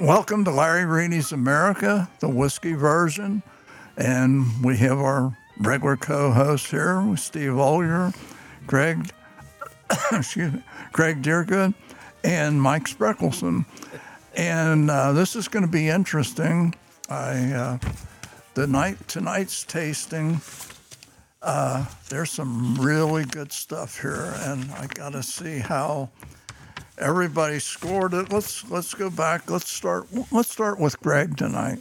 Welcome to Larry Reedy's America, the whiskey version. And we have our regular co-host here, Steve Ollier, Greg, Greg Deergood, and Mike Spreckelson. And this is going to be interesting. Tonight's tasting, there's some really good stuff here, and I got to see how everybody scored it. Let's go back. Let's start with Greg tonight.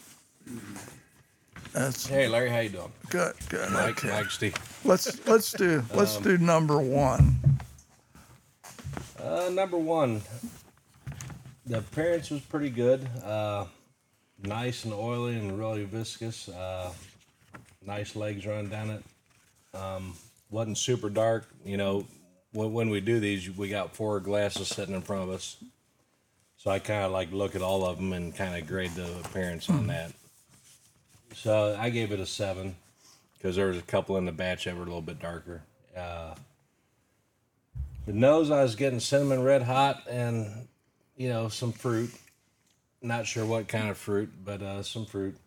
Hey Larry, how you doing? Good. Mike, Okay. Mike, Steve. Let's do number one. Number one, the appearance was pretty good. Nice and oily and really viscous. Nice legs running down it. Wasn't super dark. You know, when we do these, we got 4 glasses sitting in front of us. So I kind of like look at all of them and kind of grade the appearance on that. So I gave it a 7 because there was a couple in the batch that were a little bit darker. The nose, I was getting cinnamon red hot and, you know, some fruit. Not sure what kind of fruit, but some fruit.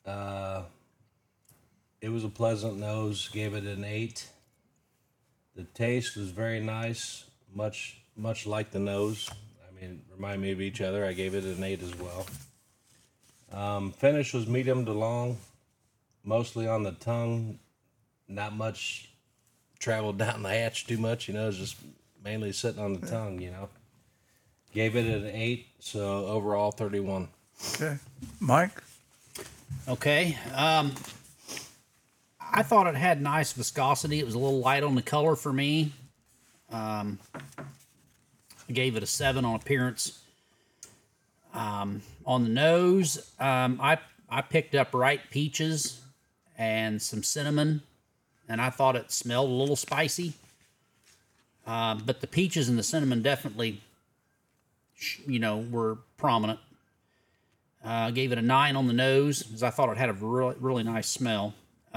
It was a pleasant nose. Gave it an 8. The taste was very nice, much like the nose. I mean, it reminded me of each other. I gave it an 8 as well. Finish was medium to long, mostly on the tongue. Not much traveled down the hatch too much, you know. It was just mainly sitting on the tongue, you know. Gave it an 8, so overall 31. Okay, Mike. Okay. I thought it had nice viscosity. It was a little light on the color for me. I gave it a 7 on appearance. On the nose, I picked up ripe peaches and some cinnamon, and I thought it smelled a little spicy. But the peaches and the cinnamon definitely, were prominent. I gave it a 9 on the nose because I thought it had a really, really nice smell.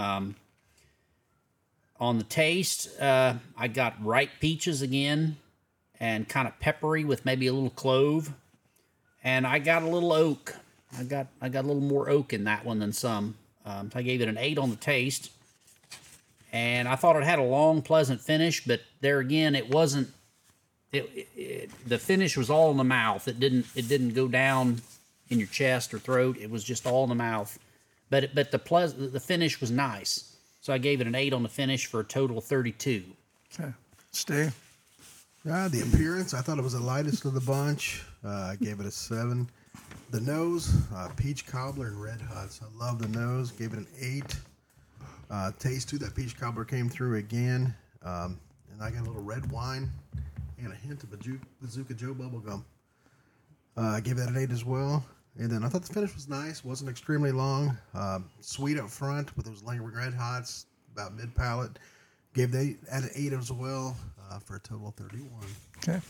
On the taste, I got ripe peaches again and kind of peppery with maybe a little clove. And I got a little oak. I got a little more oak in that one than some. So I gave it an 8 on the taste. And I thought it had a long, pleasant finish, but there again, it wasn't. The finish was all in the mouth. It didn't go down in your chest or throat. It was just all in the mouth. But the finish was nice. So I gave it an 8 on the finish for a total of 32. Okay, Steve. The appearance, I thought it was the lightest of the bunch. I gave it a 7. The nose, peach cobbler and red hot. So I love the nose. Gave it an 8. Taste too, that peach cobbler came through again. And I got a little red wine and a hint of Bazooka Joe bubblegum. I gave that an 8 as well. And then I thought the finish was nice. Wasn't extremely long. Sweet up front with those lingering red hots, about mid palate. Gave that an 8 as well for a total of 31.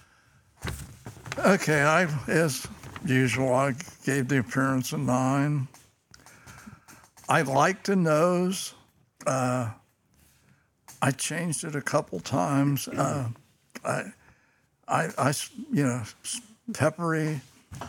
Okay, as usual, I gave the appearance a 9. I liked the nose. I changed it a couple times. Peppery.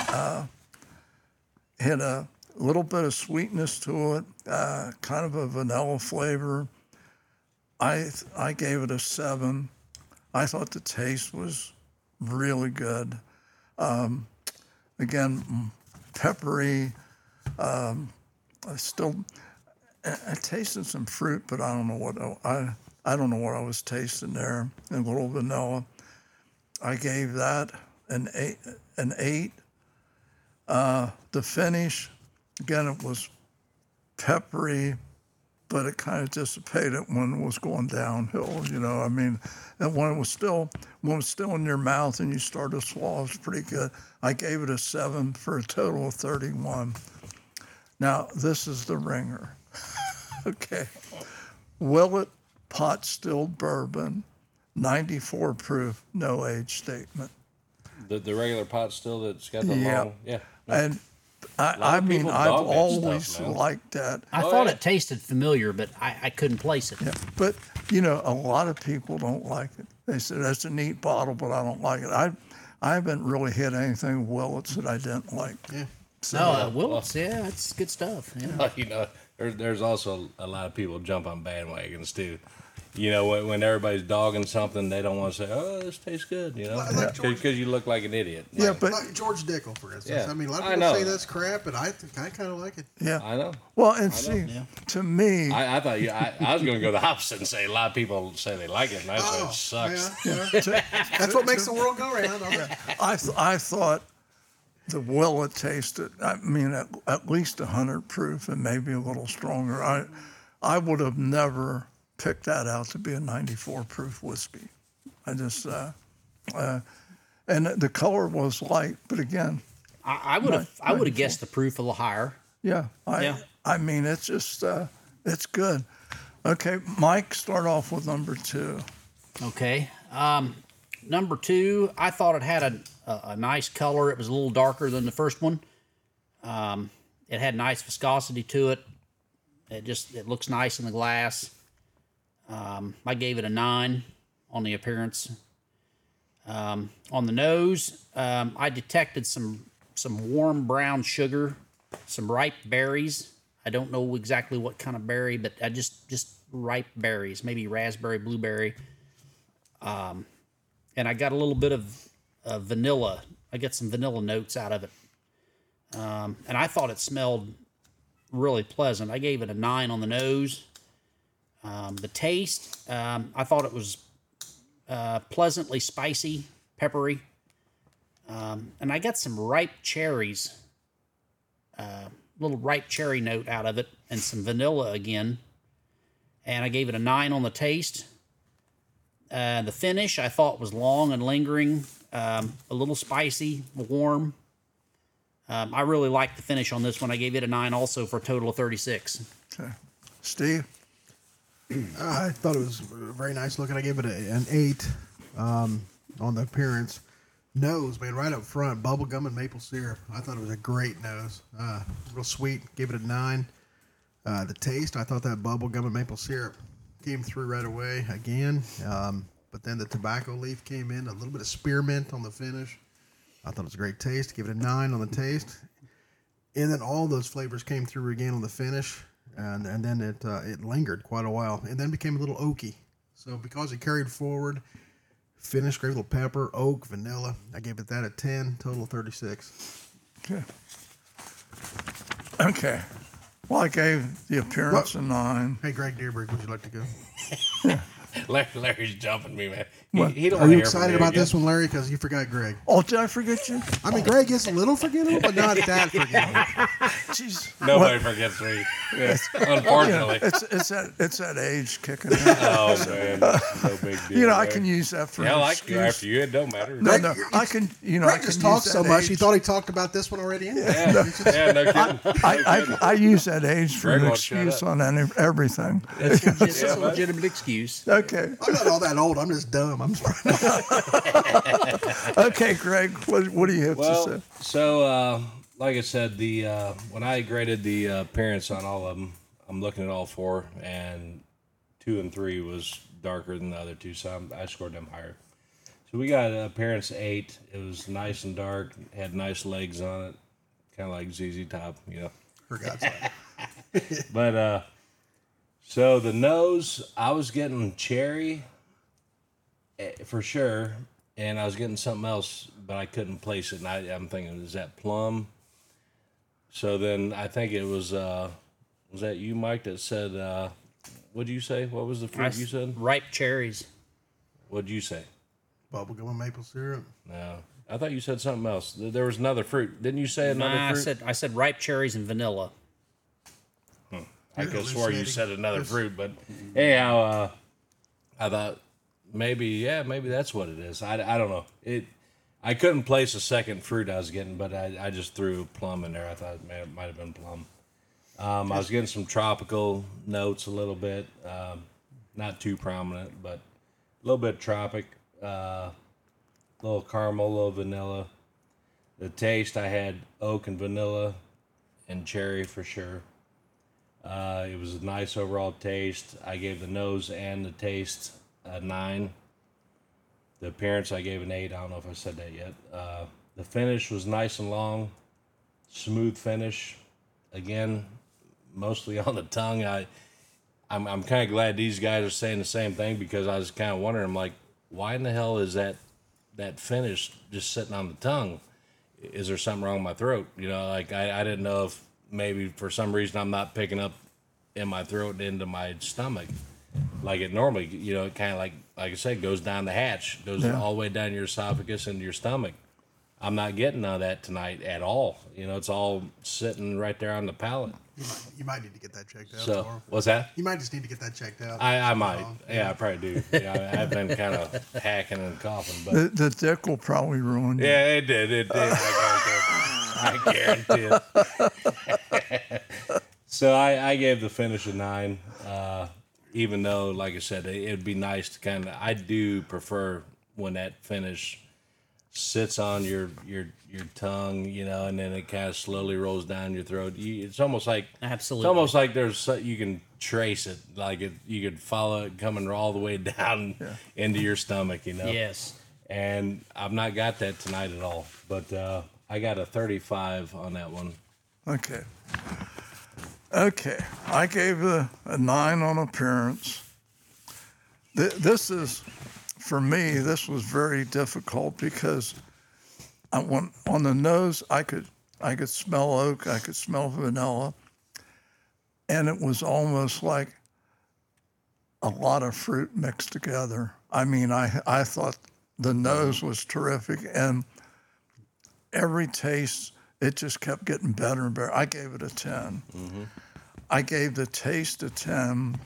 Had a little bit of sweetness to it, kind of a vanilla flavor. I gave it a 7. I thought the taste was really good. Again, peppery. I tasted some fruit, but I don't know what I don't know what I was tasting there. And a little vanilla. I gave that an 8. The finish, again, it was peppery, but it kind of dissipated when it was going downhill. You know, I mean, and when it was still in your mouth and you started to swallow, it was pretty good. I gave it a 7 for a total of 31. Now, this is the ringer. Okay. Willet pot stilled bourbon, 94 proof, no age statement. The regular pot still that's got the long, yeah. And I mean, I've always liked that. I thought it tasted familiar, but I couldn't place it. Yeah, but a lot of people don't like it. They said that's a neat bottle, but I don't like it. I haven't really hit anything Willits that I didn't like. Yeah. No, Willits, yeah, that's good stuff. Yeah. You know, there's also a lot of people jump on bandwagons too. You know, when everybody's dogging something, they don't want to say, "Oh, this tastes good," you know, Like George- because you look like an idiot. Yeah, but Like George Dickel, for instance. Yeah, I mean, a lot of I people know. say that's crap, but I think I kind of like it. yeah. I know. Well, and see, to me, I thought I was going to go the opposite and say a lot of people say they like it, and I say it sucks. Yeah. That's what makes the world go round. I thought the Willet tasted, I mean, at least 100 proof and maybe a little stronger. I would have never picked that out to be a 94 proof whiskey. I just, and the color was light, but again, I would have guessed the proof a little higher. yeah, I mean, it's just, it's good. Okay, Mike, start off with number 2. Okay. Number 2, I thought it had a nice color. It was a little darker than the first one. It had nice viscosity to it. It looks nice in the glass. I gave it a 9 on the appearance. On the nose, I detected some warm brown sugar, some ripe berries. I don't know exactly what kind of berry, but I just ripe berries, maybe raspberry, blueberry. And I got a little bit of vanilla. I get some vanilla notes out of it. And I thought it smelled really pleasant. I gave it a 9 on the nose. The taste, I thought it was pleasantly spicy, peppery. And I got some ripe cherries, little ripe cherry note out of it, and some vanilla again. And I gave it a 9 on the taste. The finish I thought was long and lingering, a little spicy, warm. I really liked the finish on this one. I gave it a 9 also for a total of 36. Okay. Steve? I thought it was very nice looking. I gave it an 8 on the appearance. Nose, man, right up front, bubblegum and maple syrup. I thought it was a great nose. Real sweet. Gave it a 9. The taste, I thought that bubblegum and maple syrup came through right away again. But then the tobacco leaf came in, a little bit of spearmint on the finish. I thought it was a great taste. Give it a 9 on the taste. And then all those flavors came through again on the finish. And then it lingered quite a while. And then became a little oaky. So because it carried forward, finished, great little pepper, oak, vanilla. I gave it that a 10, total of 36. Okay. Okay. Well, I gave the appearance a 9. Hey, Greg Deerberg, would you like to go? Larry's jumping me, man. What? He don't Are wanna you hear from excited me about again. this one, Larry? Because you forgot Greg. Oh, did I forget you? I mean, Greg is a little forgettable, but not that forgettable. Jeez. Nobody forgets me. Yeah, unfortunately. It's that age kicking in. Oh, man. No big deal. You know, I man. can use that for Yeah, I an like excuse. you after you. It don't matter. No, I can, you know, I Greg can just use talks that so much, he age. thought he talked about this one already. Anyway. Yeah, no kidding. I use that age for Greg an won't shut excuse up. on everything. It's a legitimate excuse. Okay. I'm not all that old. I'm just dumb. I'm just Okay, Greg, what do you have to Well, say? so like I said, the when I graded the appearance on all of them, I'm looking at all 4, and 2 and 3 was darker than the other 2, so I scored them higher. So we got appearance 8. It was nice and dark, had nice legs on it, kind of like ZZ Top, you know. for God's sake. But so the nose, I was getting cherry for sure, and I was getting something else, but I couldn't place it. And I'm thinking, is that plum? So then I think it was that you, Mike, that said, what did you say? What was the fruit you said? Ripe cherries. What did you say? Bubblegum and maple syrup. No, I thought you said something else. There was another fruit. Didn't you say another fruit? I said ripe cherries and vanilla. I could have swore you hallucinating. said another fruit, but anyhow, I thought maybe that's what it is. I don't know. I couldn't place a second fruit I was getting, but I just threw plum in there. I thought it might have been plum. I was getting some tropical notes a little bit, not too prominent, but a little bit tropic, little caramel, little vanilla. The taste, I had oak and vanilla and cherry for sure. It was a nice overall taste. I gave the nose and the taste a 9. The appearance I gave an 8. I don't know if I said that yet. The finish was nice and long, smooth finish. Again, mostly on the tongue. I'm kind of glad these guys are saying the same thing, because I was kind of wondering, I'm like, why in the hell is that finish just sitting on the tongue? Is there something wrong with my throat? You know, like I didn't know if maybe for some reason I'm not picking up in my throat and into my stomach like it normally, you know, it kind of like I said, goes down the hatch, goes all the way down your esophagus into your stomach. I'm not getting none of that tonight at all. You know, it's all sitting right there on the palate. You might need to get that checked out. So, Tomorrow. what's that? You might just need to get that checked out. I might. Yeah, I probably do. Yeah, I've been kind of hacking and coughing, but The dick will probably ruin you. yeah, it did. It did. I guarantee it. So I gave the finish a 9, even though, like I said, it'd be nice to kind of. I do prefer when that finish sits on your tongue, you know, and then it kind of slowly rolls down your throat. It's almost like Absolutely. It's almost like you can trace it, like you could follow it coming all the way down into your stomach, you know. Yes. And I've not got that tonight at all, but I got a 35 on that one. Okay. Okay. I gave a 9 on appearance. This is, for me, this was very difficult because on the nose, I could smell oak, I could smell vanilla, and it was almost like a lot of fruit mixed together. I mean, I thought the nose was terrific, and every taste, it just kept getting better and better. I gave it a 10. Mm-hmm. I gave the taste a 10.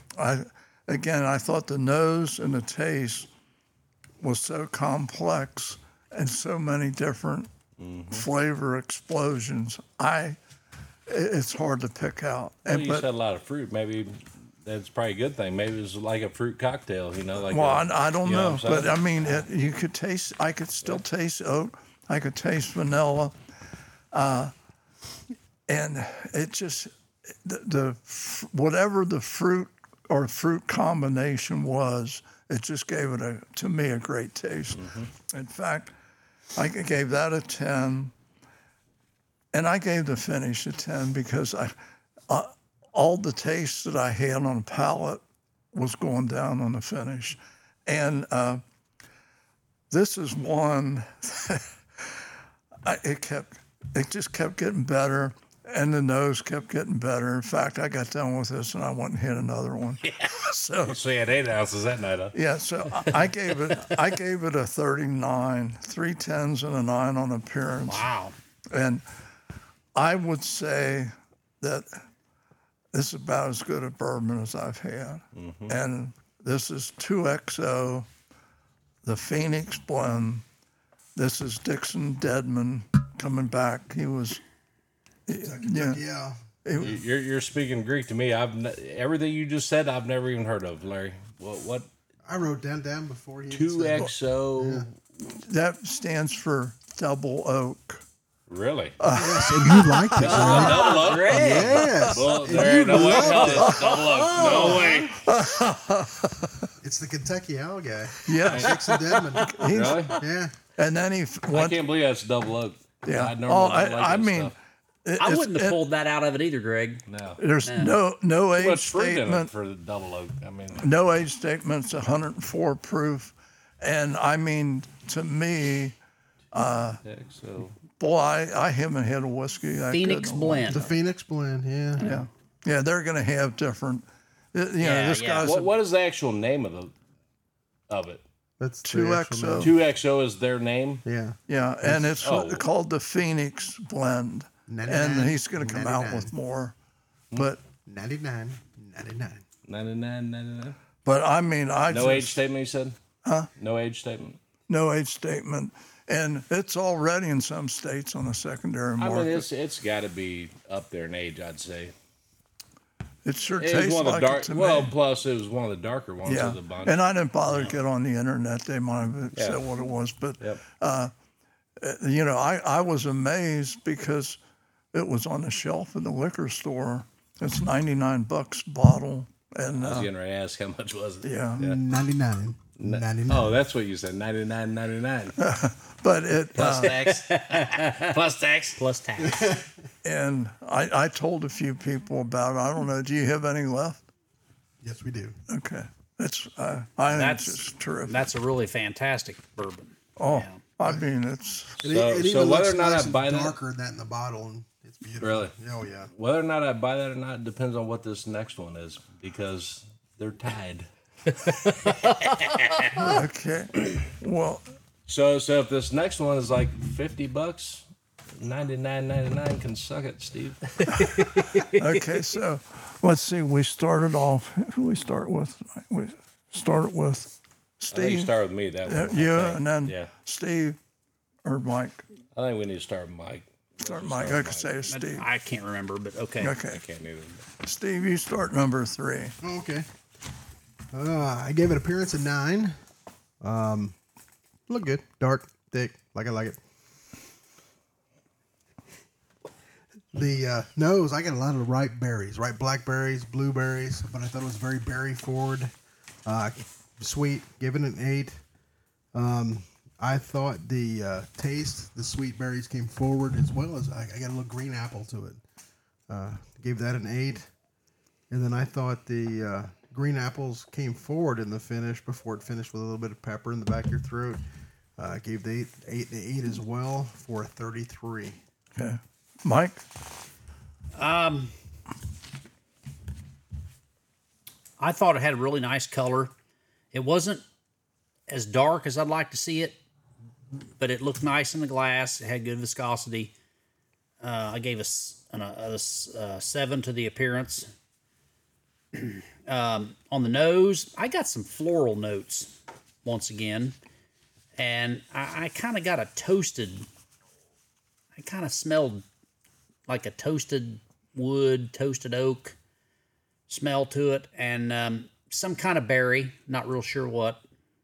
I thought the nose and the taste was so complex and so many different flavor explosions. It's hard to pick out. Well, you said a lot of fruit. Maybe that's probably a good thing. Maybe it was like a fruit cocktail, you know. Like I don't you know know, what I'm but I mean, you could taste. I could still taste oak. I could taste vanilla, and it just whatever the fruit or fruit combination was, it just gave it to me a great taste. In fact, I gave that a 10, and I gave the finish a 10 because all the taste that I had on the palate was going down on the finish, and this is one. It just kept getting better, and the nose kept getting better. In fact, I got done with this and I went and hit another one. Yeah. So you had 8 ounces that night, huh? yeah, so I gave it a 39, 3 10s and a 9 on appearance. Wow. And I would say that this is about as good a bourbon as I've had. And this is 2XO, the Phoenix blend. This is Dixon Deadman coming back. He was, Yeah. You're speaking Greek to me. Everything you just said, I've never even heard of, Larry. What? I wrote down before you. 2XO. that stands for double oak. Really? Yes, and you liked it, right? Double oak? Yes. Well, there ain't no way. Double oak. No way. It's the Kentucky Owl guy. Yeah. Dixon Deadman. Really? Yeah. And then he I went, can't believe that's double oak. yeah. I normally don't like I that mean, stuff. I wouldn't have pulled that out of it either, Greg. No. there's no age What's fruit in it statement. for the double oak? I mean, No age statement. It's 104 proof. And I mean, to me, XO. boy, I haven't had a whiskey. Phoenix blend. The Phoenix blend, yeah. Yeah, they're going to have different. This guy's What is the actual name of it? That's 2XO. 2XO is their name. Yeah. Yeah, and it's Oh. called the Phoenix blend. 99, And he's going to come out 99. with more. But 99. 99. I mean, No age statement, you said? Huh? No age statement? No age statement. And it's already in some states on the secondary I market. mean, it's got to be up there in age, I'd say. It sure It was tastes one of like the dark. it to Well, me. plus it was one of the darker ones Yeah, of the bunch. and I didn't bother to get on the internet. They might have Yeah. said what it was, but Yep. I was amazed because it was on the shelf in the liquor store. It's $99 a bottle, and I was getting ready to ask how much was it. yeah. 99. $99. Oh, that's what you said. $99.99. But it, Plus tax. Plus tax. Plus tax. and I told a few people about it. I don't know. Do you have any left? Yes, we do. Okay. It's, I think That's it's just terrific. That's a really fantastic bourbon. Oh, Yeah. I mean, it's, So even whether looks or not nice I and buy that- darker than that in the bottle, and it's beautiful. Really? Oh yeah. Whether or not I buy that or not depends on what this next one is, because they're tied. okay. Well, So if this next one is like $50, $99.99 can suck it, Steve. okay, so let's see. We started off, who we start with? We started with I think you Steve. start with me that one. I You, think. and then yeah, Steve or Mike. I think we need to start with Mike. Start Mike. I could say Steve. I can't remember, but okay. Okay. Can't either. Steve, you start number 3. Oh, okay. I gave it appearance a 9. Look good, dark, thick, like I like it. The nose, I got a lot of ripe berries, ripe blackberries, blueberries, but I thought it was very berry forward. Sweet, give it an 8. I thought the taste, the sweet berries came forward, as well as I got a little green apple to it. Gave that an 8. And then I thought the green apples came forward in the finish before it finished with a little bit of pepper in the back of your throat. Gave the 8 as well for a 33. Okay. Mike? I thought it had a really nice color. It wasn't as dark as I'd like to see it, but it looked nice in the glass. It had good viscosity. I gave a 7 to the appearance. On the nose, I got some floral notes once again, and I kind of got a toasted. I kind of smelled like a toasted wood, toasted oak smell to it, and some kind of berry, not real sure what.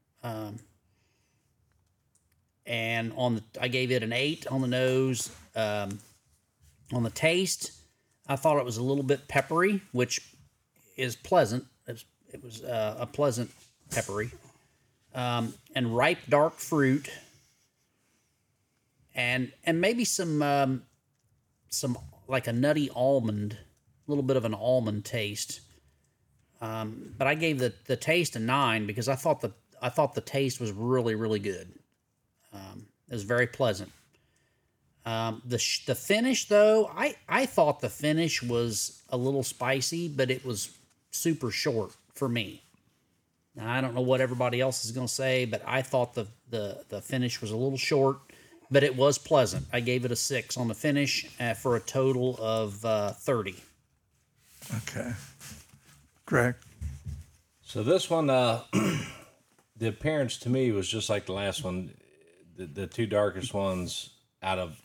And I gave it an 8 on the nose. On the taste, I thought it was a little bit peppery, which is pleasant. It was a pleasant peppery, and ripe dark fruit, and maybe some like a nutty almond, a little bit of an almond taste. But I gave the taste a 9 because I thought the taste was really, really good. It was very pleasant. The finish, though, I thought the finish was a little spicy, but it was super short for me. Now, I don't know what everybody else is going to say, but I thought the finish was a little short, but it was pleasant. I gave it a 6 on the finish for a total of 30. Okay. Greg? So this one, the appearance to me was just like the last one. The two darkest ones out of,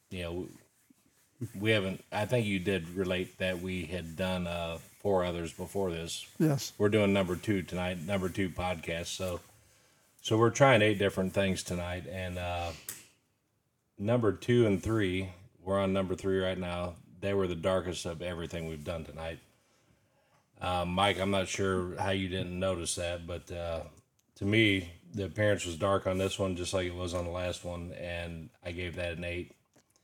we haven't, I think you did relate that we had done 4 others before this. Yes. We're doing number 2 tonight, number 2 podcast. So we're trying 8 different things tonight. And number 2 and 3, we're on number 3 right now. They were the darkest of everything we've done tonight. Mike, I'm not sure how you didn't notice that, but to me, the appearance was dark on this one, just like it was on the last one, and I gave that an 8.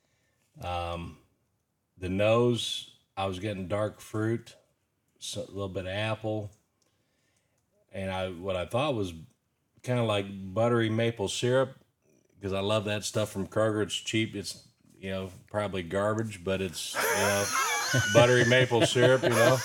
The nose, I was getting dark fruit, a little bit of apple, and what I thought was kind of like buttery maple syrup, because I love that stuff from Kroger. It's cheap. It's probably garbage, but it's buttery maple syrup.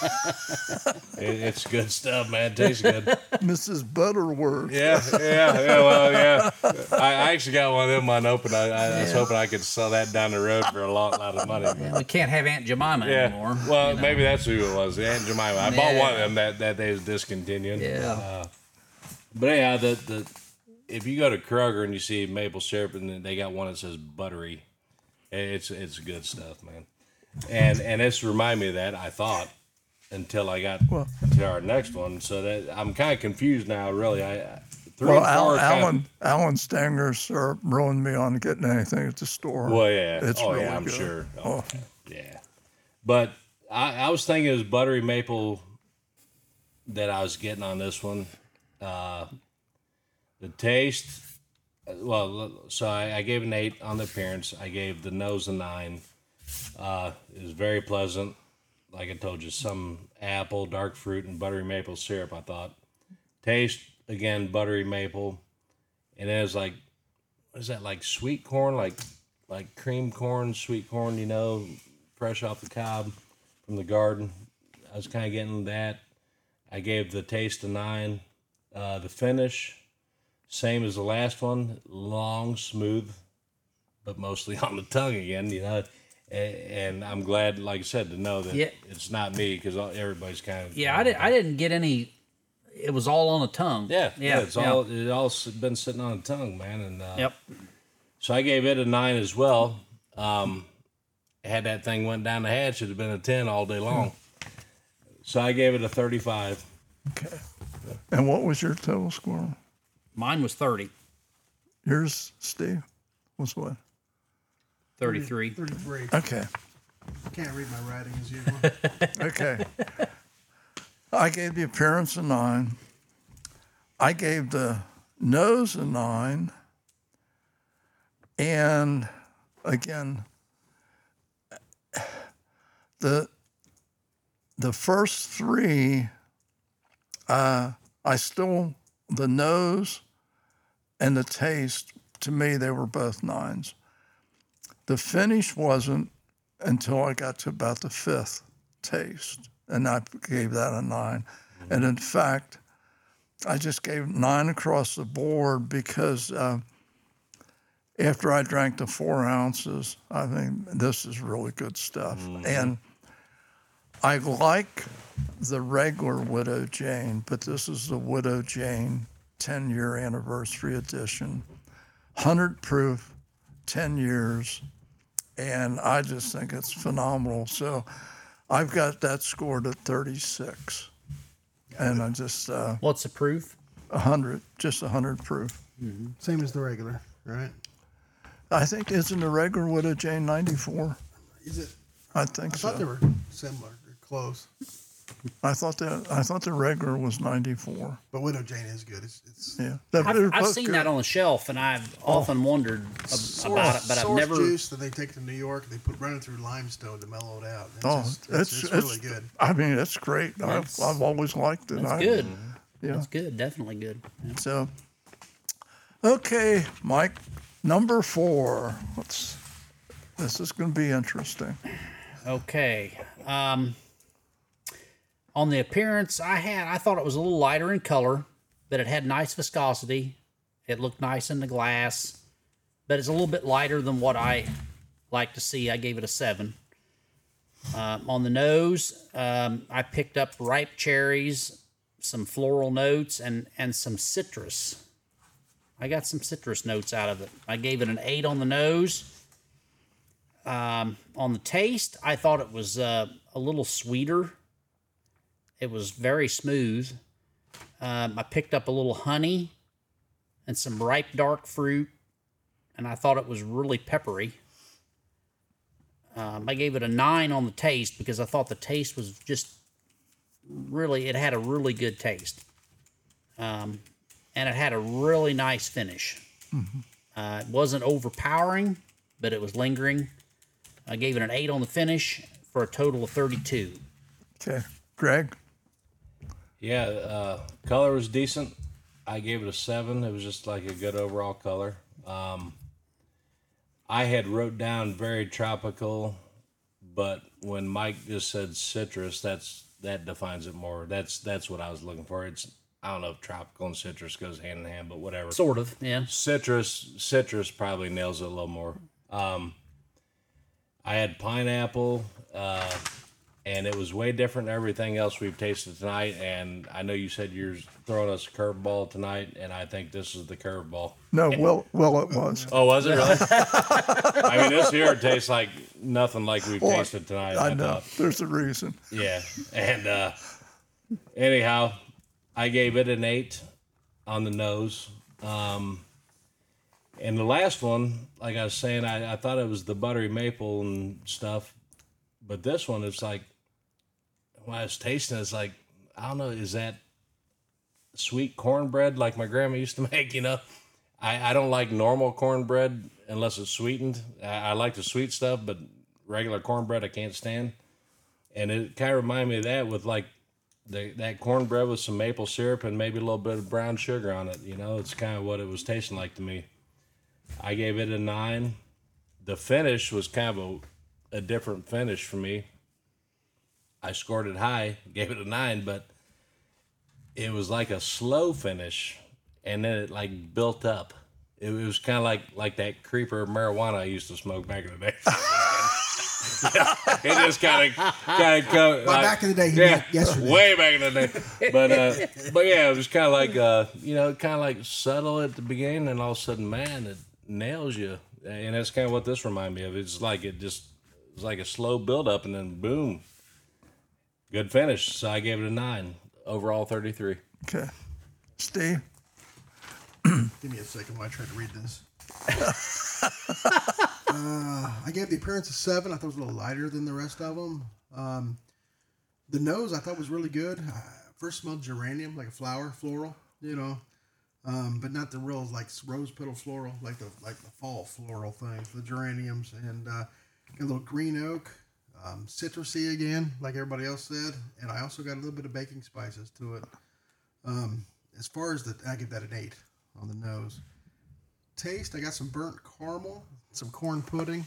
It's good stuff, man. It tastes good. Mrs. Butterworth. Yeah. Well, yeah. I actually got one of them unopened. I was hoping I could sell that down the road for a lot of money. But, We can't have Aunt Jemima yeah. anymore. Well, maybe that's who it was. Aunt Jemima. I bought one of them that they was discontinued. Yeah. But anyhow, if you go to Kroger and you see maple syrup and then they got one that says buttery, it's good stuff, man. And it's remind me of that, I thought, until I got to our next one. So that I'm kind of confused now, really. Alan Stanger's syrup ruined me on getting anything at the store. Well, yeah. It's really yeah, I'm good. sure. Oh, yeah. But I was thinking it was buttery maple that I was getting on this one. The taste, so I gave an 8 on the appearance. I gave the nose a 9. It was very pleasant. Like I told you, some apple, dark fruit, and buttery maple syrup, I thought. Taste, again, buttery maple. And it was like, what is that, like sweet corn, like cream corn, sweet corn, fresh off the cob from the garden. I was kind of getting that. I gave the taste a 9. The finish, same as the last one, long, smooth, but mostly on the tongue again, And I'm glad, like I said, to know that it's not me, because everybody's kind of... Yeah, I didn't get any... It was all on the tongue. It's all been sitting on the tongue, man. And Yep. So I gave it a 9 as well. Had that thing went down the hatch, it'd have been a 10 all day long. So I gave it a 35. Okay. And what was your total score? Mine was 30. Yours, Steve, was what? 33. 33. Okay. Can't read my writing as usual. Okay. I gave the appearance a 9. I gave the nose a 9. And again, the first 3, the nose and the taste, to me, they were both 9s. The finish wasn't until I got to about the 5th taste, and I gave that a 9. And in fact, I just gave 9 across the board because after I drank the 4 ounces, I think this is really good stuff. And I like the regular Widow Jane, but this is the Widow Jane 10-year anniversary edition. 100 proof, 10 years, and I just think it's phenomenal. So I've got that scored at 36. And I just... What's the proof? 100, just 100 proof. Same as the regular, right? I think, isn't the regular Widow Jane 94? Is it? I think I so. thought they were similar or close. I thought the regular was 94. But Widow Jane is good. It's Yeah. I've seen that on the shelf, and I've often wondered about it, but I've source never... juice that they take to New York, they run it through limestone to mellow it out. It's it's really good. I mean, it's great. I've always liked it. That's good. Yeah. That's good. Definitely good. Yeah. So, okay, Mike, number 4. This is going to be interesting. Okay. On the appearance, I thought it was a little lighter in color, but it had nice viscosity. It looked nice in the glass, but it's a little bit lighter than what I like to see. I gave it a 7. On the nose, I picked up ripe cherries, some floral notes, and some citrus. I got some citrus notes out of it. I gave it an 8 on the nose. On the taste, I thought it was a little sweeter. It was very smooth. I picked up a little honey and some ripe dark fruit, and I thought it was really peppery. I gave it a 9 on the taste because I thought the taste was just really, it had a really good taste. And it had a really nice finish. It wasn't overpowering, but it was lingering. I gave it an 8 on the finish for a total of 32. Okay, Greg? Yeah, color was decent. I gave it a 7. It was just like a good overall color. I had wrote down very tropical, but when Mike just said citrus, that defines it more. That's what I was looking for. I don't know if tropical and citrus goes hand in hand, but whatever. Sort of, yeah. Citrus probably nails it a little more. I had pineapple, and it was way different than everything else we've tasted tonight. And I know you said you're throwing us a curveball tonight, and I think this is the curveball. No, well, it was. Oh, was it really? I mean, this here tastes like nothing like we've tasted tonight. I know. thought. There's a reason. Yeah, and anyhow, I gave it an 8 on the nose. And the last one, like I was saying, I thought it was the buttery maple and stuff. But this one, it's like, when I was tasting it, it's like, I don't know, is that sweet cornbread like my grandma used to make. I don't like normal cornbread unless it's sweetened. I like the sweet stuff, but regular cornbread I can't stand. And it kind of reminded me of that with like that cornbread with some maple syrup and maybe a little bit of brown sugar on it. It's kind of what it was tasting like to me. I gave it a 9. The finish was kind of a different finish for me. I scored it high, gave it a 9, but it was like a slow finish, and then it like built up. It was kind of like that creeper marijuana I used to smoke back in the day. It just kind of But back in the day, he meant yesterday. way back in the day. But yeah, it was kind of like kind of like subtle at the beginning, and all of a sudden, man, it nails you. And that's kind of what this reminded me of. It's like it was like a slow build up, and then boom, good finish. So I gave it a 9. Overall 33. Okay. Steve? Give me a second while I try to read this. I gave the appearance a 7. I thought it was a little lighter than the rest of them. The nose I thought was really good. First smelled geranium, like a floral, but not the real like rose petal floral, like the fall floral thing. The geraniums and got a little green oak, citrusy again, like everybody else said, and I also got a little bit of baking spices to it. As far as I give that an 8 on the nose. Taste, I got some burnt caramel, some corn pudding,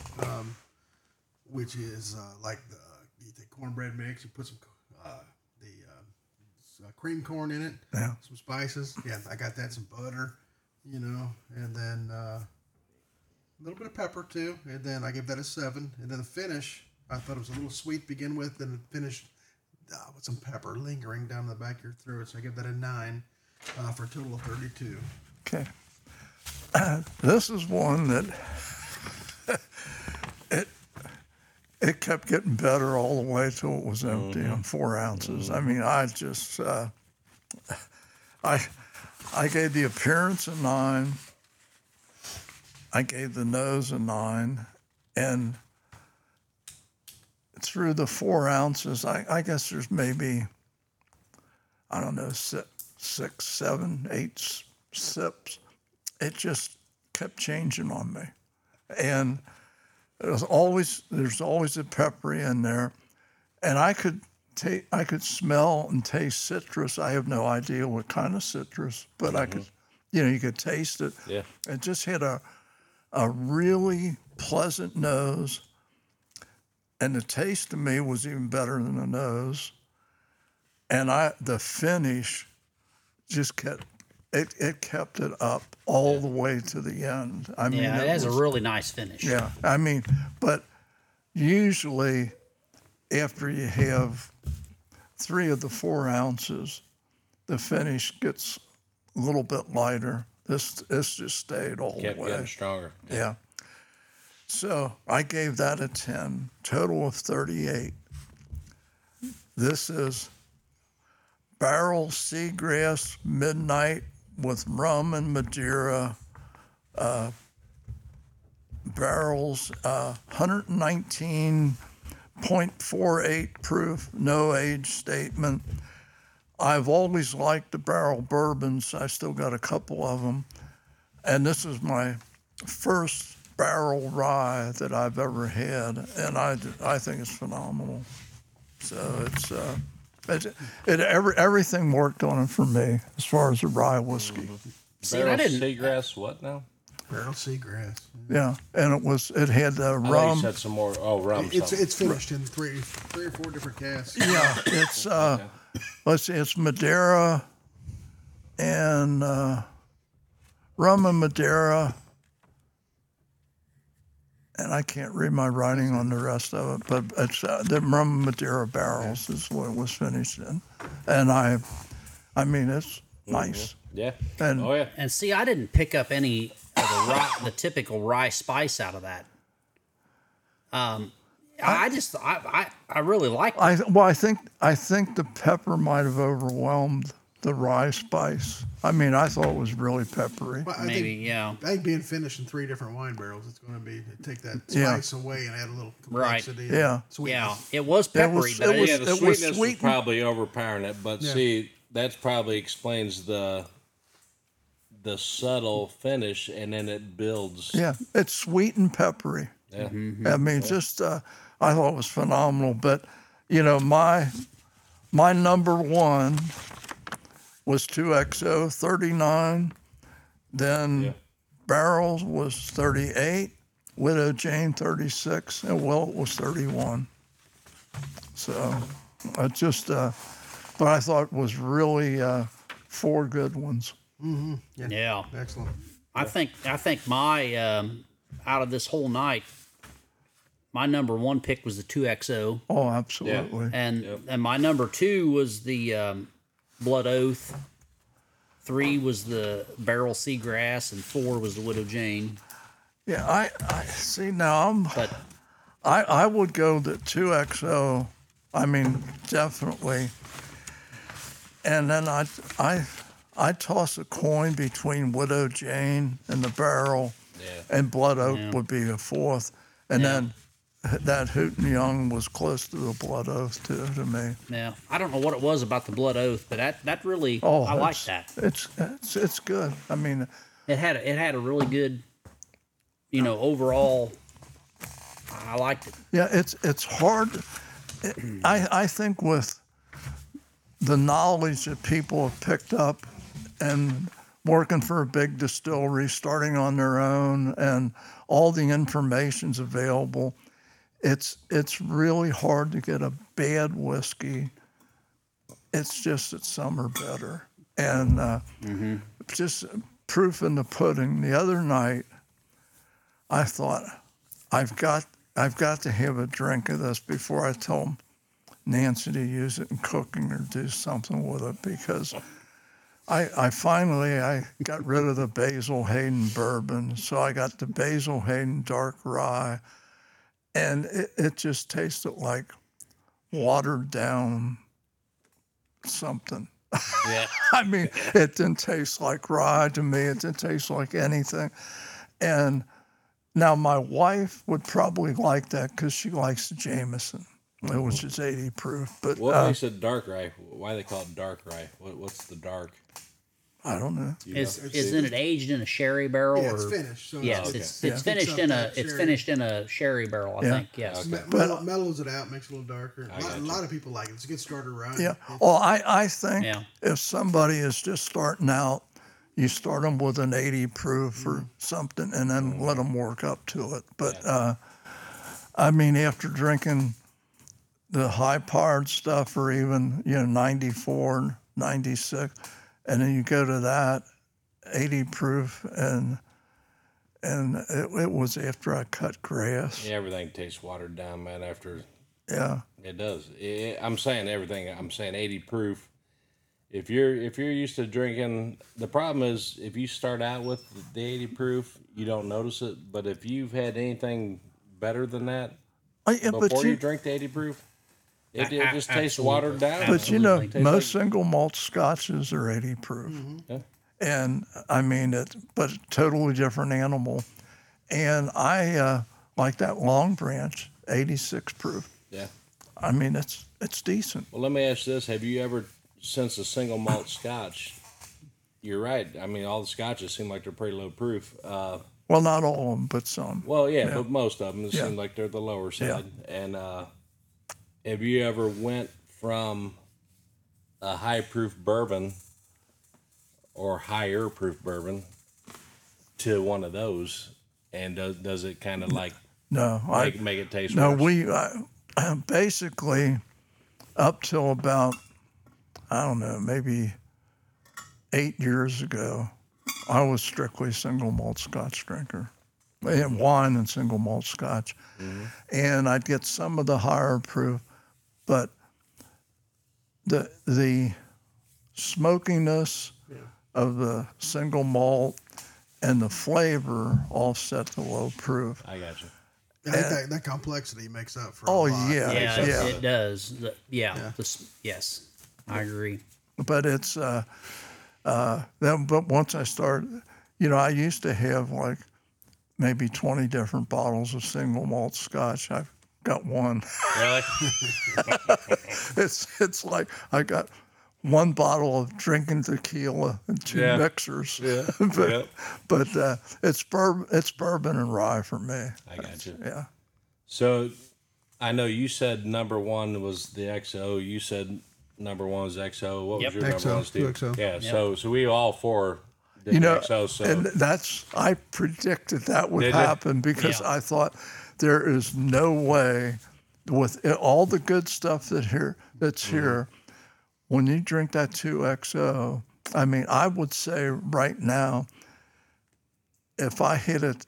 which is like you take cornbread mix, you put some cream corn in it, Yeah. some spices. Yeah, I got that, some butter, and then a little bit of pepper too. And then I give that a 7. And then the finish, I thought it was a little sweet to begin with, and it finished with some pepper lingering down the back of your throat. So I give that a 9 for a total of 32. Okay. This is one that it kept getting better all the way till it was empty on 4 ounces. I mean, I just I gave the appearance a 9. I gave the nose a 9, and through the 4 ounces, I guess there's maybe, I don't know, 6, 7, 8 sips. It just kept changing on me. And there's always a peppery in there. And I could smell and taste citrus. I have no idea what kind of citrus, but I could, you could taste it. Yeah. It just had a really pleasant nose. And the taste to me was even better than the nose. And the finish just kept it up all the way to the end. I mean, Yeah, it has a really nice finish. yeah. I mean, but usually after you have 3 of the 4 ounces, the finish gets a little bit lighter. This just stayed all Kept the way. getting stronger. Yeah. So I gave that a 10, total of 38. This is Barrel Seagrass Midnight with rum and Madeira. Barrels, 119.48 proof, no age statement. I've always liked the barrel bourbons. I still got a couple of them. And this is my first barrel rye that I've ever had, and I think it's phenomenal. So everything worked on it for me as far as the rye whiskey. See, Barrel I didn't. seagrass, what now? Barrel seagrass. Yeah, and it had I thought you rum. said some more. Oh, rum. It's finished in three or four different casks. Yeah, it's let's see, it's Madeira and rum and Madeira. And I can't read my writing on the rest of it, but it's the rum and Madeira barrels is what it was finished in, and I mean it's nice. Yeah. And Oh, yeah. And see, I didn't pick up any of the typical rye spice out of that. I really like it. I think the pepper might have overwhelmed the rye spice. I mean, I thought it was really peppery. Well, Maybe, yeah. I think being finished in 3 different wine barrels, it's going to be take that Yeah. spice away and add a little Right. complexity. Yeah. and sweetness. Yeah, it was peppery, It but was- Yeah, the it was sweetness was sweetened. probably overpowering it, but see, That's probably explains the subtle finish, and then it builds. Yeah, it's sweet and peppery. Yeah. I mean, just I thought it was phenomenal. But you know, my number one was 2XO 39. Then Yeah. Barrels was 38. Widow Jane 36, and Wilt was 31. So I just, but I thought was really four good ones. Yeah. Excellent. I think my out of this whole night, my number one pick was the 2XO, Oh, absolutely. and my number two was the Blood Oath. 3 was the Barrel Seagrass, and 4 was the Widow Jane. Yeah, I see now. But I would go the 2XO. I mean, definitely. And then I toss a coin between Widow Jane and the Barrel, Yeah. and Blood Oak Yeah. would be a fourth. And Yeah. then that Hooten Young was close to the Blood Oath too to me. yeah, I don't know what it was about the Blood Oath, but that really Oh, I like that. It's good. I mean, It had a really good, overall. I liked it. yeah, it's hard. I think with the knowledge that people have picked up and working for a big distillery, starting on their own, and all the information's available, it's really hard to get a bad whiskey. It's just that some are better, and just proof in the pudding. The other night, I thought, I've got to have a drink of this before I tell Nancy to use it in cooking or do something with it, because I finally got rid of the Basil Hayden bourbon, so I got the Basil Hayden dark rye, and it just tasted like watered down something. Yeah. I mean, it didn't taste like rye to me. It didn't taste like anything. And now my wife would probably like that because she likes the Jameson, which is 80 proof. But What makes it dark rye? Why they call it dark rye? What's the dark? I don't know. You know? Isn't it aged in a sherry barrel? Yeah, it's or, finished. So Yes, okay. it's Yeah. finished in a sherry barrel. I Yeah. think yes. Okay. mellows it out, makes it a little darker. A gotcha. lot of people like it. It's a good starter rye. Yeah. Well, I think Yeah. if somebody is just starting out, you start them with an 80 proof or something, and then let them work up to it. But I mean, after drinking the high-powered stuff, or even 94, 96, and then you go to that 80 proof, and it was after I cut grass. Yeah, everything tastes watered down, man. After Yeah. it does. I'm saying everything. I'm saying 80 proof. If you're used to drinking, the problem is if you start out with the 80 proof, you don't notice it. But if you've had anything better than that Yeah, before you drink the 80 proof, it just tastes Absolutely. watered down. But you know, Absolutely. most single malt scotches are 80 proof. Yeah. And I mean, but totally different animal. And I like that Long Branch, 86 proof. Yeah. I mean, it's decent. Well, let me ask you this: have you ever, since a single malt Scotch? You're right. I mean, all the Scotches seem like they're pretty low proof. Well, not all of them, but some. Well, yeah, but most of them Yeah. seem like they're the lower Yeah. side. And have you ever went from a high proof bourbon or higher proof bourbon to one of those, and does it kind of like No, make it taste no. worse? Basically up till about, I don't know, maybe 8 years ago, I was strictly single malt Scotch drinker, and wine and single malt Scotch, and I'd get some of the higher proof, but the smokiness of the single malt and the flavor offset the low proof. I got you. I think that complexity makes up for. Oh, a lot. yeah. Yeah, Yeah. it does. Yes, I agree. But it's then. But once I started, I used to have like maybe 20 different bottles of single malt Scotch. I've got one. Really? It's like I got one bottle of drinking tequila and two Yeah. mixers. Yeah. but Yep. but it's bourbon and rye for me. I got you. Yeah. So I know you said number one was the XO. You said number one was XO. What Yep. was your number XO, one, Steve? 2XO. Yeah. So we all four did You know, XO. So and I predicted that would Did you? happen because Yeah. I thought there is no way with all the good stuff that's here, when you drink that 2XO, I mean, I would say right now, if I hit it,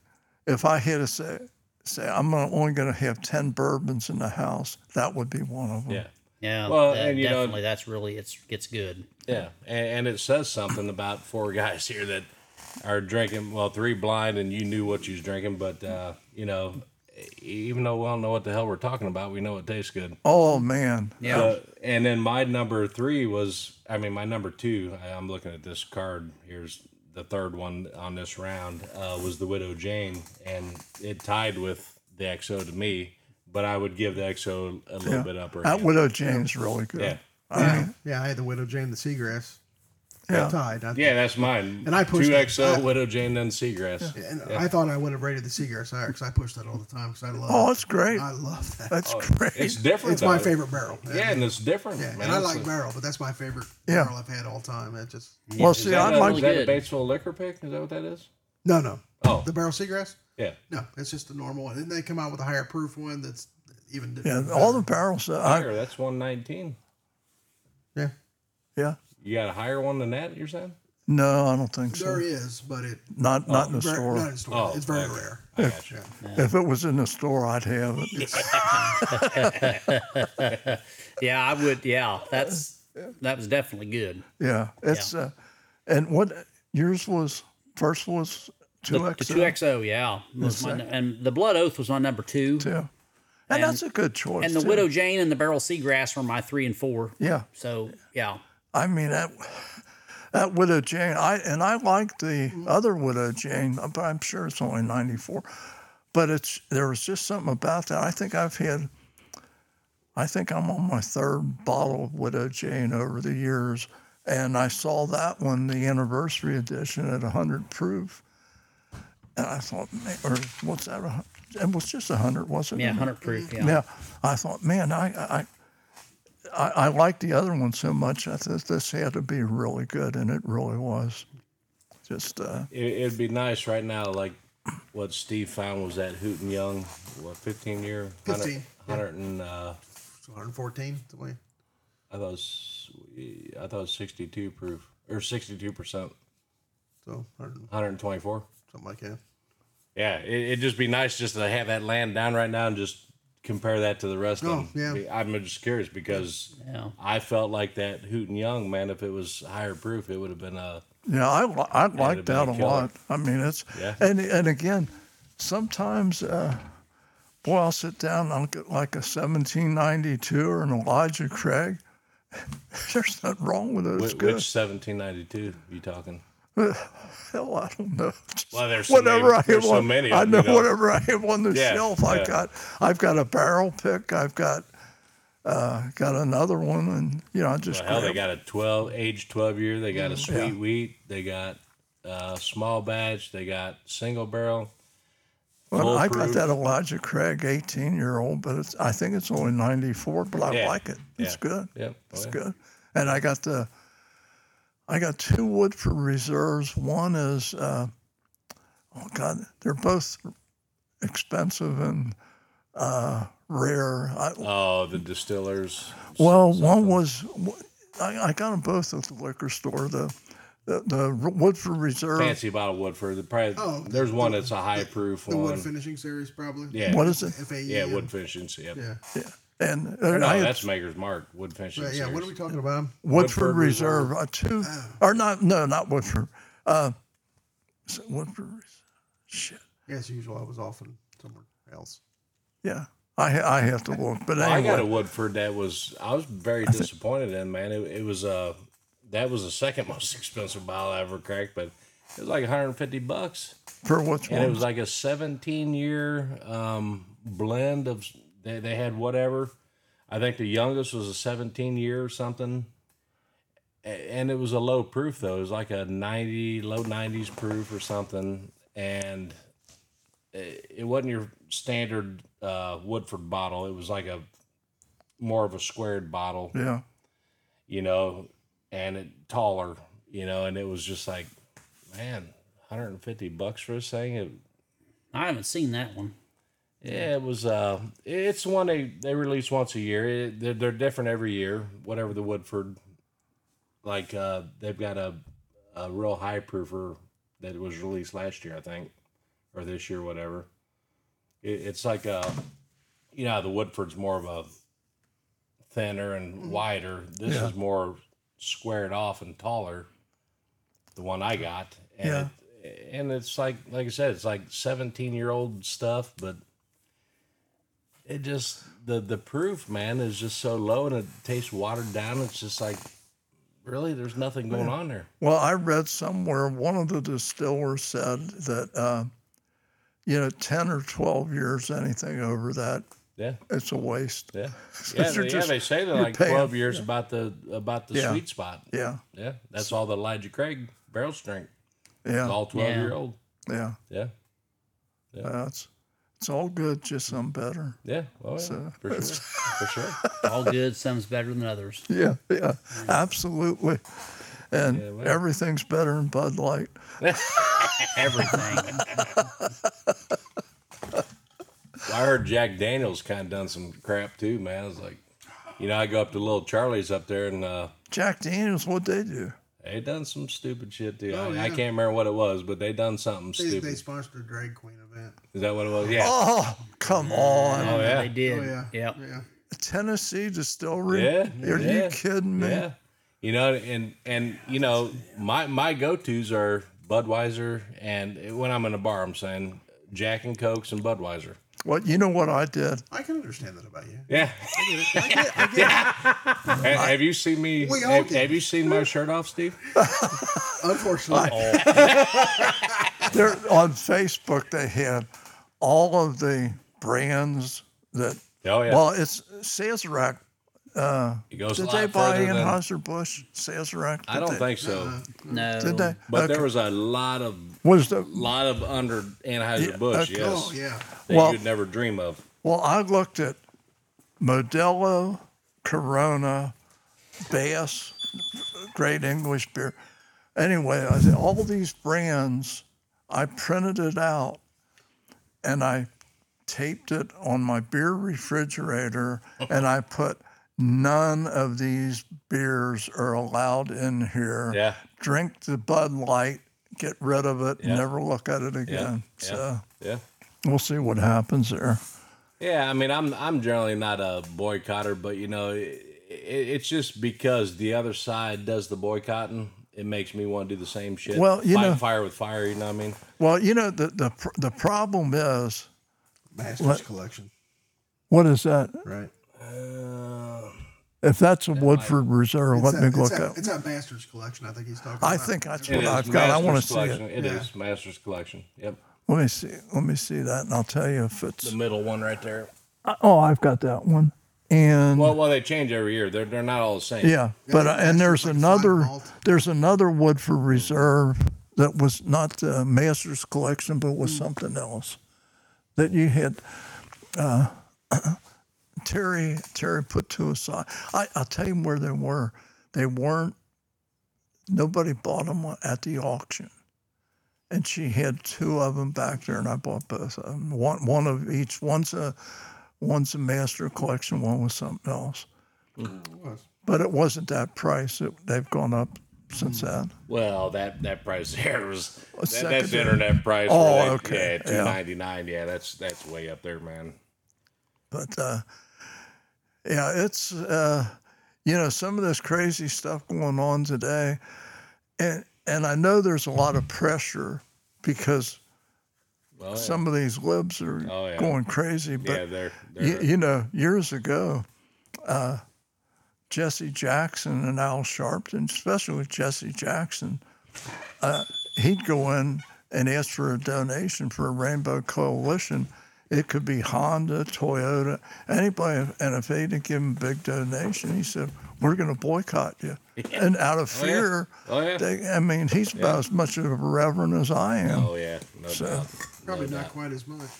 say I'm only going to have 10 bourbons in the house, that would be one of them. yeah. Yeah. Well, that- and you know- definitely, that's really gets good. Yeah, and it says something about four guys here that are drinking. Well, three blind, and you knew what you was drinking, but you know, even though we don't know what the hell we're talking about, we know it tastes good. Oh man. Yeah. And then my number three was, I mean, my number two. I'm looking at this card. Here's the third one on this round. Was the Widow Jane, and it tied with the XO to me. But I would give the XO a little bit upper. That hand. Widow Jane's really good. Yeah. Yeah, I had the Widow Jane, the Seagrass. Yeah. Tied. Yeah, that's mine. And I pushed two it. XO, Widow Jane, then Seagrass. And I thought I would have rated the Seagrass higher because I push that all the time because I love Oh, it. it's great. I love that. That's great. It's different. It's my though. favorite barrel. Yeah, and it's different. Yeah, man. and I It's like a- barrel, but that's my favorite Yeah. barrel I've had all time. It just Well, Is see, that I'd a- like is that good. a Batesville liquor pick? Is that what that is? no. Oh. The barrel Seagrass? Yeah. No, it's just a normal one. And they come out with a higher proof one that's even yeah, different. all the barrels. Higher. That's 119. Yeah, Yeah. You got a higher one than that, you're saying? No, I don't think so. there is, but it Not in the very- store. Not in the store. Oh, it's very okay. rare. I got you. If it was in the store, I'd have it. Yeah, I would. Yeah, that was definitely good. Yeah, it's and what yours was first was The 2XO 2XO, yeah, was and the Blood Oath was my number two, too, and that's a good choice. and the too. Widow Jane and the Barrel Seagrass were my 3 and 4. Yeah, So yeah, I mean that Widow Jane. I like the other Widow Jane, but I'm sure it's only 94. But there was just something about that. I think I'm on my third bottle of Widow Jane over the years, and I saw that one, the anniversary edition, at 100 proof, and I thought, man, or what's that? It was just 100, wasn't it? yeah, 100 proof. Yeah. Yeah, I thought, man, I liked the other one so much. I thought this had to be really good, and it really was. Just It'd be nice right now, like what Steve found was that Hooten Young, 15 year? 15, 100 and, 114. something. I thought it was 62 proof, or 62%, So 100, 124. something like that. Yeah, it'd just be nice just to have that land down right now and just compare that to the rest Oh, of them. yeah. I'm just curious because Yeah. I felt like that Hooten Young, man, if it was higher proof, it would have been a. yeah, I like it'd been that a a killer. lot. I mean, it's Yeah. and again, sometimes, boy, I'll sit down and I'll get like a 1792 or an Elijah Craig. There's nothing wrong with it. It's Which good. 1792 you talking? Hell, I don't know. Just Well, there's so whatever many- I there's have so on, many I of them, know, you know. whatever I have on the Yeah, shelf. yeah. I've got a barrel pick. I've got another one, and I just Well, hell, they grab- got a aged 12 year. They got a sweet Yeah. wheat. They got small batch. They got single barrel. Well, I got foolproof. that Elijah Craig 18-year-old, but I think it's only 94, but I Yeah, like it. It's yeah. good. Yep. Oh, It's yeah. good. And I got two Woodford Reserves. One is, oh God, they're both expensive and rare. Oh, the distillers. Well, one was, I got them both at the liquor store. The Woodford Reserve. Fancy bottle Woodford. Oh, There's one that's a high proof The one. wood finishing series, probably. Yeah. What is it? FAE. Yeah, wood finishings. Yep. Yeah. Yeah. And No, I had that's Maker's Mark. Wood finishing. Right, yeah. What are we talking about? Woodford Woodford Reserve. Reserve. Two, or not Woodford. Is it Woodford Reserve? Shit. Yeah, as usual, I was often somewhere else. Yeah. I have to look. But Well, I anyway. got a Woodford I was very disappointed in, man. It was that was the second most expensive bottle I ever cracked, but it was like $150. For which And it one? was like a 17-year blend of they had whatever. I think the youngest was a 17-year or something. and it was a low proof though. It was like a 90, low 90s proof or something, and it wasn't your standard Woodford bottle. It was like a more of a squared bottle, Yeah. you know, and it taller, you know, and it was just like, man, $150 for this thing. I haven't seen that one. Yeah, it was. It's one they release once a year. They're different every year. Whatever the Woodford, like they've got a real high proofer that was released last year, I think, or this year, whatever. It's like you know, the Woodford's more of a thinner and wider. This Yeah. is more squared off and taller. The one I got, and and it's like I said, it's like 17-year-old stuff, but it just the proof, man, is just so low and it tastes watered down. It's just like, really, there's nothing going on there. Well, I read somewhere one of the distillers said that, 10 or 12 years, anything over that, Yeah, it's a waste. yeah, You're just- They say that you're like paying- 12 years about the Yeah. sweet spot. Yeah. Yeah, that's all the Elijah Craig barrel strength. Yeah. It's all 12-year-old. Yeah. Yeah, It's all good, just some better. yeah, oh, yeah. So, For sure, for sure. All good, some's better than others. Yeah. Yeah. Absolutely. And Yeah, well. everything's better than Bud Light. Everything. I heard Jack Daniels kind of done some crap too, man. I was like, you know, I go up to Little Charlie's up there and Jack Daniels, what'd they do? they done some stupid shit too. Oh, I yeah. can't remember what it was, but they done something They stupid. sponsored a drag queen event. Is that what it was? Yeah. Oh, come on. Oh, yeah. They did. Oh yeah. Yep. Yeah. Tennessee Distillery? Yeah, Are yeah, you kidding me? Yeah. You know, and you know, my go-tos are Budweiser, and when I'm in a bar, I'm saying Jack and Cokes and Budweiser. Well, you know what I did? I can understand that about you. Yeah. I get it. Have you seen me? We all Have you seen my shirt off, Steve? Unfortunately. There on Facebook they had all of the brands that. Oh yeah. Well, it's Sazerac. It goes Did a they lot buy further than. Anheuser-Busch Sazerac? I don't think so, No. Did they? but Okay. there was a lot of Was the under Anheuser Busch. okay. Yes. Oh yeah. That Well- you'd never dream of. well? I looked at Modelo, Corona, Bass, Great English Beer. Anyway, I said, all these brands, I printed it out, and I taped it on my beer refrigerator, and I put none of these beers are allowed in here. Yeah. Drink the Bud Light, get rid of it, Yeah. never look at it Yeah. again. Yeah. So Yeah. we'll see what happens there. Yeah, I mean, I'm generally not a boycotter, but you know, it's just because the other side does the boycotting, it makes me want to do the same shit. Well, you Fight know- fire with fire. You know what I mean? Well, the problem is, Masters collection. what is that? Right. If that's a Woodford Reserve, let me look up. It's that Masters collection. I think he's talking I about. think that's It what is I've got. I want to Masters see collection. it. It is Masters collection. Yep, Let me see. Let me see that, and I'll tell you if it's. the middle one right there. Oh, I've got that one. And Well, they change every year. They're not all the same. yeah, but and there's like another. Fine Malt. There's another Woodford Reserve that was not the Masters collection, but was something else that you had. Terry put to aside. I'll tell you where they were. They weren't. Nobody bought them at the auction, and she had two of them back there, and I bought both of them. One of each. One's a master collection. One was something else. But it wasn't that price. They've gone up since then. Well, that price there was that's the secondary. internet price. Oh, where okay. Yeah, $2.99. Yeah, that's way up there, man. But yeah, it's some of this crazy stuff going on today, and I know there's a lot of pressure because Well, yeah. some of these libs are Oh, yeah. going crazy. But yeah, they're years ago, Jesse Jackson and Al Sharpton, especially Jesse Jackson, he'd go in and ask for a donation for a Rainbow Coalition. It could be Honda, Toyota, anybody. And if they didn't give him a big donation, he said, we're going to boycott you. And out of Oh, yeah. fear, Oh, yeah. he's about as much of a reverend as I am. Oh yeah, no doubt. Probably No not doubt. quite as much.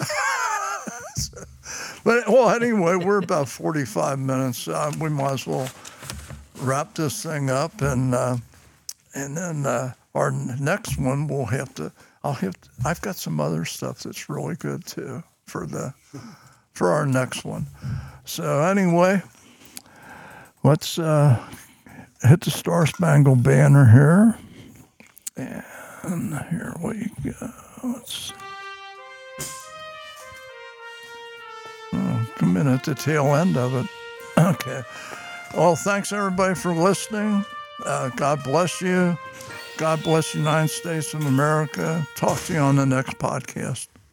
But, well, anyway, we're about 45 minutes. We might as well wrap this thing up. And then our next one, I've got some other stuff that's really good, too, for our next one. So, anyway, let's hit the Star Spangled Banner here. And here we go. Let's come in at the tail end of it. Okay. Well, thanks everybody for listening. God bless you. God bless the United States of America. Talk to you on the next podcast.